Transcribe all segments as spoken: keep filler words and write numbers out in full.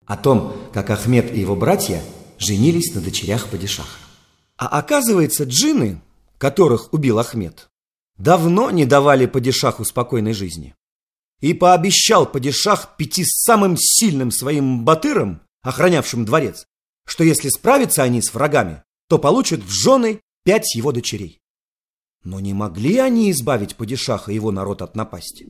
о том, как Ахмед и его братья женились на дочерях падишаха. А оказывается, джинны, которых убил Ахмед, давно не давали падишаху спокойной жизни. И пообещал падишах пяти самым сильным своим батырам, охранявшим дворец, что если справятся они с врагами, то получат в жены пять его дочерей. Но не могли они избавить падишаха и его народ от напасти.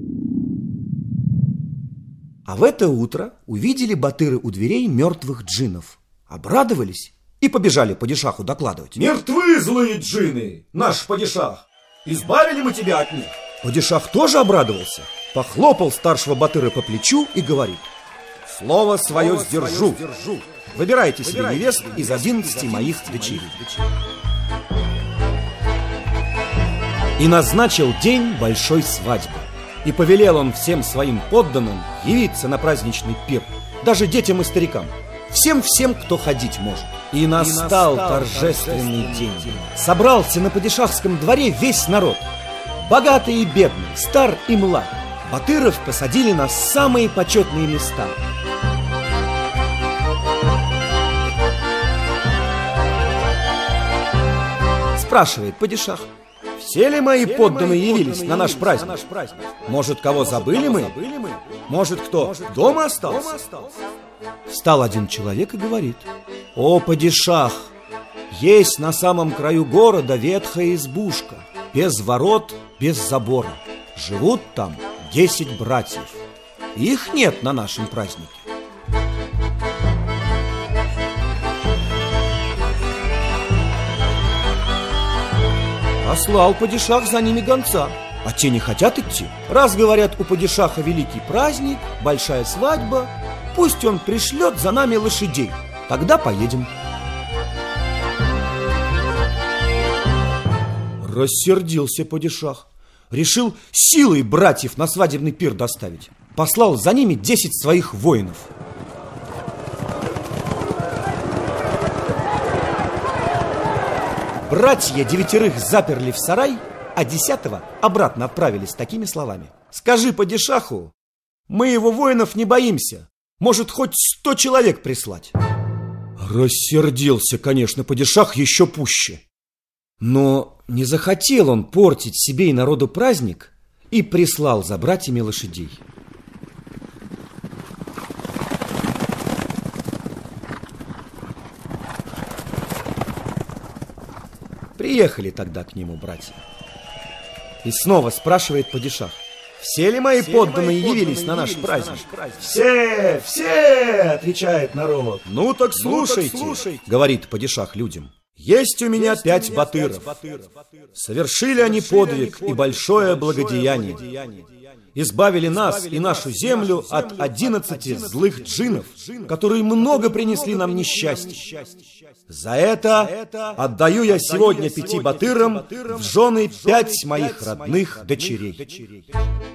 А в это утро увидели батыры у дверей мертвых джиннов, обрадовались и побежали падишаху докладывать. «Мертвы злые джинны, наш падишах! Избавили мы тебя от них!» Падишах тоже обрадовался, похлопал старшего батыра по плечу и говорит: «Слово свое Слово сдержу. свое сдержу. Выбирайте себе Выбирайте невест себе из невест одиннадцати из моих одиннадцати дочерей». моих И назначил день большой свадьбы. И повелел он всем своим подданным явиться на праздничный пир, даже детям и старикам, всем-всем, кто ходить может. И настал, и настал торжественный, торжественный день. день. Собрался на падишахском дворе весь народ, богатый и бедный, стар и млад. Батыров посадили на самые почетные места. Спрашивает падишах: все ли мои Все подданные мои явились подданные на наш явились праздник? на наш праздник? Может, кого Может, забыли, кого мы? забыли мы? Может, кто Может, дома кто остался? дома остался? Встал один человек и говорит: о, падишах, есть на самом краю города ветхая избушка, без ворот, без забора. Живут там десять братьев. Их нет на нашем празднике. Послал падишах за ними гонца, а те не хотят идти. Раз, говорят, у падишаха великий праздник, большая свадьба, пусть он пришлет за нами лошадей, тогда поедем. Рассердился падишах, решил силой братьев на свадебный пир доставить. Послал за ними десять своих воинов. Братья девятерых заперли в сарай, а десятого обратно отправили с такими словами: скажи падишаху, мы его воинов не боимся, может хоть сто человек прислать. Рассердился, конечно, падишах еще пуще. Но не захотел он портить себе и народу праздник и прислал за братьями лошадей. Приехали тогда к нему братья. И снова спрашивает падишах: все ли мои Все подданные мои явились подданные на наш явились праздник? на наш праздник? Все, все, отвечает народ. Ну так слушайте, ну, так слушайте, говорит падишах людям. Есть у меня Есть пять у меня батыров. пять батыров. Совершили они подвиг и большое благодеяние. Избавили нас и нашу землю от одиннадцати злых джиннов, которые много принесли нам несчастья. За это отдаю я сегодня пяти батырам в жены пять моих родных дочерей.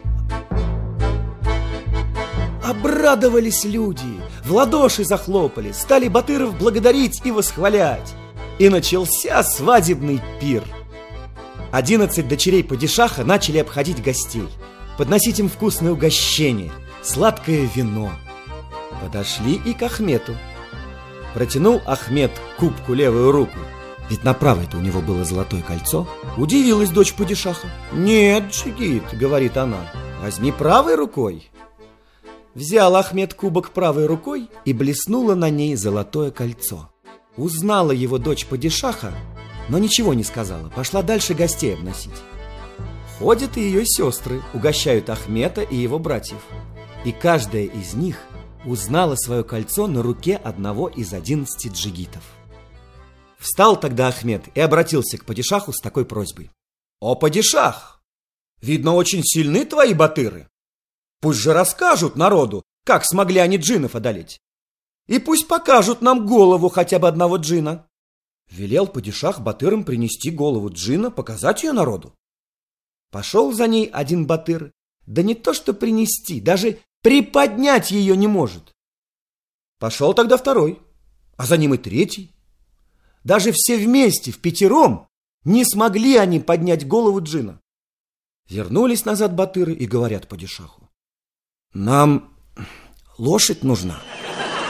Обрадовались люди, в ладоши захлопали, стали батыров благодарить и восхвалять. И начался свадебный пир. Одиннадцать дочерей падишаха начали обходить гостей, подносить им вкусное угощение, сладкое вино. Подошли и к Ахмету. Протянул Ахмед к кубку левую руку, ведь на правой-то у него было золотое кольцо. Удивилась дочь падишаха. «Нет, джигит, — говорит она, — возьми правой рукой». Взял Ахмед кубок правой рукой, и блеснуло на ней золотое кольцо. Узнала его дочь падишаха, но ничего не сказала, пошла дальше гостей обносить. Ходят и ее сестры, угощают Ахмета и его братьев. И каждая из них узнала свое кольцо на руке одного из одиннадцати джигитов. Встал тогда Ахмед и обратился к падишаху с такой просьбой: «О, падишах, видно, очень сильны твои батыры. Пусть же расскажут народу, как смогли они джиннов одолеть. И пусть покажут нам голову хотя бы одного джина». Велел падишах батырам принести голову джина, показать ее народу. Пошел за ней один батыр, да не то что принести, даже приподнять ее не может. Пошел тогда второй, а за ним и третий. Даже все вместе, в пятером, не смогли они поднять голову джина. Вернулись назад батыры и говорят падишаху: «Нам лошадь нужна».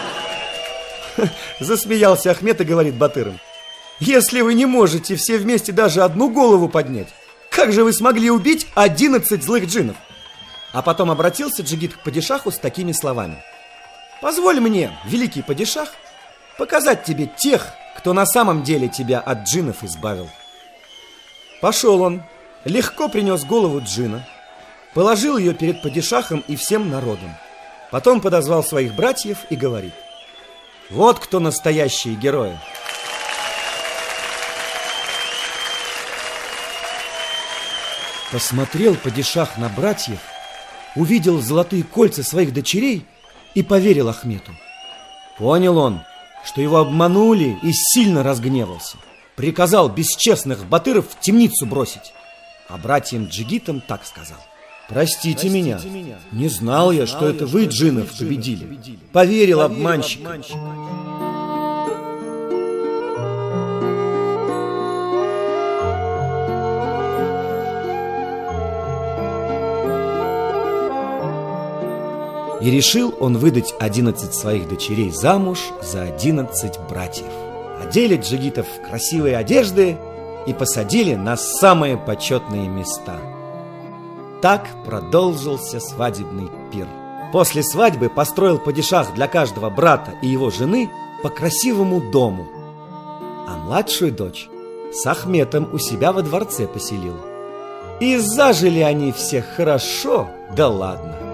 Засмеялся Ахмед и говорит Батырам: если вы не можете все вместе даже одну голову поднять, как же вы смогли убить одиннадцать злых джиннов? А потом обратился Джигит к падишаху с такими словами: позволь мне, великий падишах, показать тебе тех, кто на самом деле тебя от джиннов избавил. Пошел он, легко принес голову джинна, положил ее перед падишахом и всем народом. Потом подозвал своих братьев и говорит: вот кто настоящие герои. Посмотрел падишах на братьев, увидел золотые кольца своих дочерей и поверил Ахмету. Понял он, что его обманули, и сильно разгневался. Приказал бесчестных батыров в темницу бросить. А братьям Джигитам так сказал: простите, Простите меня. меня, не знал не я, что это вы джиннов победили. победили. Поверил, Поверил обманщикам. обманщикам. И решил он выдать одиннадцать своих дочерей замуж за одиннадцать братьев. Одели джигитов в красивые одежды и посадили на самые почетные места. Так продолжился свадебный пир. После свадьбы построил падишах для каждого брата и его жены по красивому дому, а младшую дочь с Ахметом у себя во дворце поселил. И зажили они все хорошо, да ладно.